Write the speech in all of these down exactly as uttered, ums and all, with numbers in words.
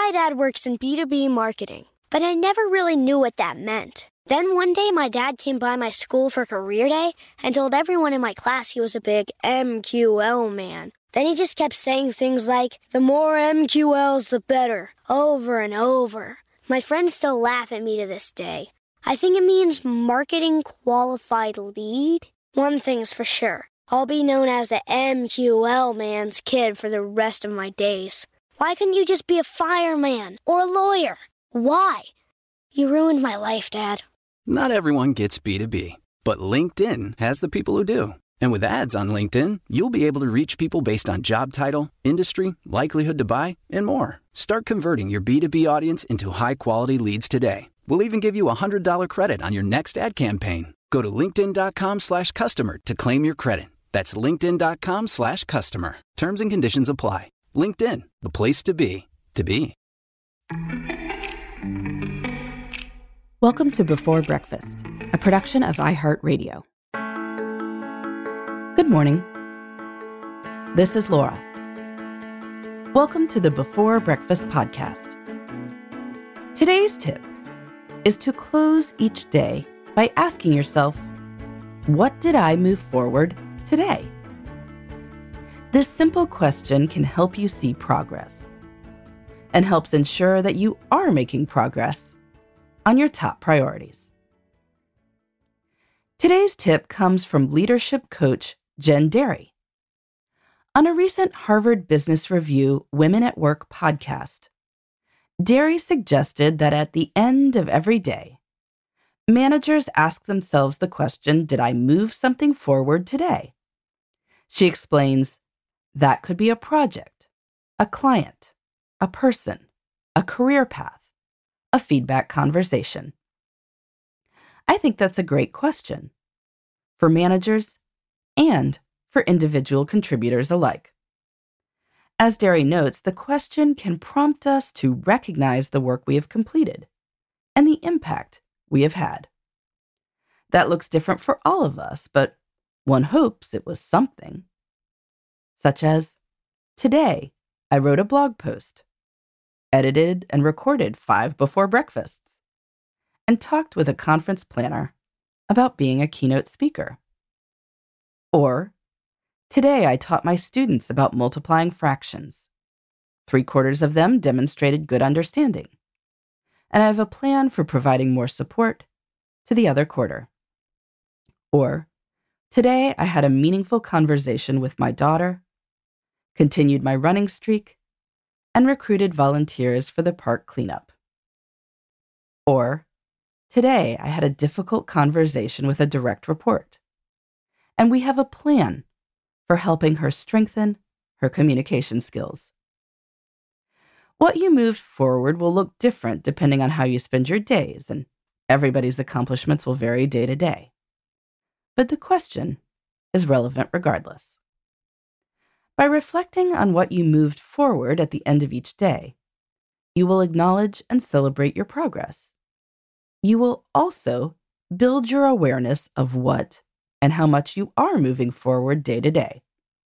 My dad works in B two B marketing, but I never really knew what that meant. Then one day my dad came by my school for career day and told everyone in my class he was a big M Q L man. Then he just kept saying things like, the more M Q Ls, the better, over and over. My friends still laugh at me to this day. I think it means marketing qualified lead. One thing's for sure. I'll be known as the M Q L man's kid for the rest of my days. Why couldn't you just be a fireman or a lawyer? Why? You ruined my life, Dad. Not everyone gets B two B, but LinkedIn has the people who do. And with ads on LinkedIn, you'll be able to reach people based on job title, industry, likelihood to buy, and more. Start converting your B two B audience into high-quality leads today. We'll even give you a one hundred dollars credit on your next ad campaign. Go to linkedin.com slash customer to claim your credit. That's linkedin.com slash customer. Terms and conditions apply. LinkedIn, the place to be, to be. Welcome to Before Breakfast, a production of iHeartRadio. Good morning. This is Laura. Welcome to the Before Breakfast podcast. Today's tip is to close each day by asking yourself, what did I move forward today? This simple question can help you see progress and helps ensure that you are making progress on your top priorities. Today's tip comes from leadership coach Jen Derry. On a recent Harvard Business Review Women at Work podcast, Derry suggested that at the end of every day, managers ask themselves the question, did I move something forward today? She explains, that could be a project, a client, a person, a career path, a feedback conversation. I think that's a great question for managers and for individual contributors alike. As Derry notes, the question can prompt us to recognize the work we have completed and the impact we have had. That looks different for all of us, but one hopes it was something. Such as, today I wrote a blog post, edited and recorded five before breakfasts, and talked with a conference planner about being a keynote speaker. Or, today I taught my students about multiplying fractions. Three quarters of them demonstrated good understanding, and I have a plan for providing more support to the other quarter. Or, today I had a meaningful conversation with my daughter, continued my running streak, and recruited volunteers for the park cleanup. Or, today I had a difficult conversation with a direct report, and we have a plan for helping her strengthen her communication skills. What you moved forward will look different depending on how you spend your days, and everybody's accomplishments will vary day to day. But the question is relevant regardless. By reflecting on what you moved forward at the end of each day, you will acknowledge and celebrate your progress. You will also build your awareness of what and how much you are moving forward day to day.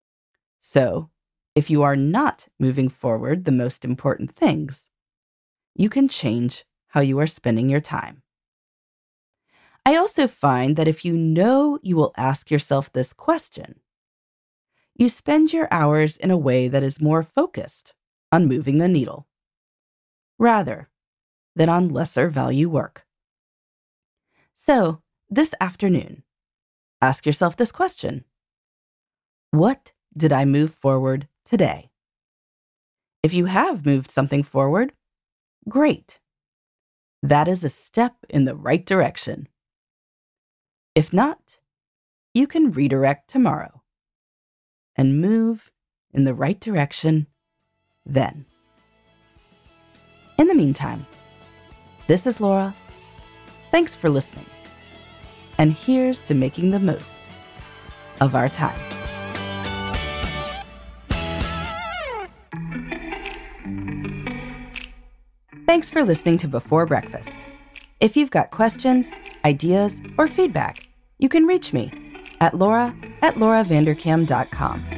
So, if you are not moving forward the most important things, you can change how you are spending your time. I also find that if you know you will ask yourself this question, you spend your hours in a way that is more focused on moving the needle, rather than on lesser value work. So, this afternoon, ask yourself this question. What did I move forward today? If you have moved something forward, great. That is a step in the right direction. If not, you can redirect tomorrow and move in the right direction then. In the meantime, this is Laura. Thanks for listening. And here's to making the most of our time. Thanks for listening to Before Breakfast. If you've got questions, ideas, or feedback, you can reach me at laura at laura vanderkam dot com.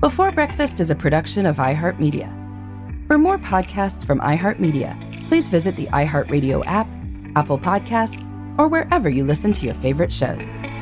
Before Breakfast is a production of iHeartMedia. For more podcasts from iHeartMedia, please visit the iHeartRadio app, Apple Podcasts, or wherever you listen to your favorite shows.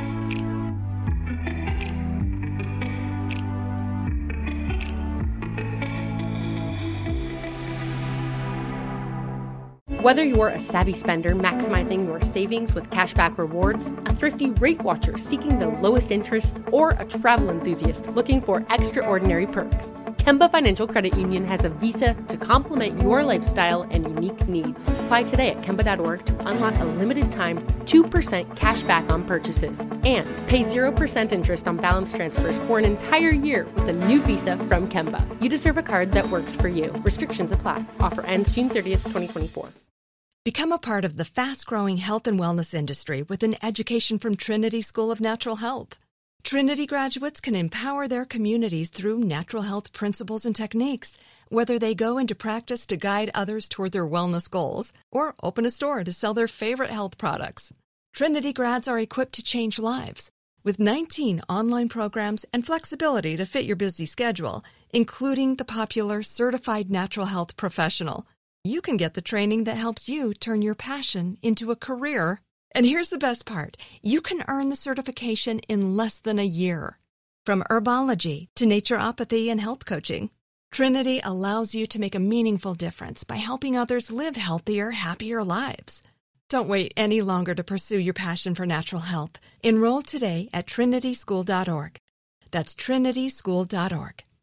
Whether you're a savvy spender maximizing your savings with cashback rewards, a thrifty rate watcher seeking the lowest interest, or a travel enthusiast looking for extraordinary perks, Kemba Financial Credit Union has a visa to complement your lifestyle and unique needs. Apply today at Kemba dot org to unlock a limited time two percent cash back on purchases and pay zero percent interest on balance transfers for an entire year with a new visa from Kemba. You deserve a card that works for you. Restrictions apply. Offer ends June thirtieth, twenty twenty-four. Become a part of the fast-growing health and wellness industry with an education from Trinity School of Natural Health. Trinity graduates can empower their communities through natural health principles and techniques, whether they go into practice to guide others toward their wellness goals or open a store to sell their favorite health products. Trinity grads are equipped to change lives. With nineteen online programs and flexibility to fit your busy schedule, including the popular Certified Natural Health Professional, you can get the training that helps you turn your passion into a career. And here's the best part. You can earn the certification in less than a year. From herbology to naturopathy and health coaching, Trinity allows you to make a meaningful difference by helping others live healthier, happier lives. Don't wait any longer to pursue your passion for natural health. Enroll today at trinity school dot org. That's trinity school dot org.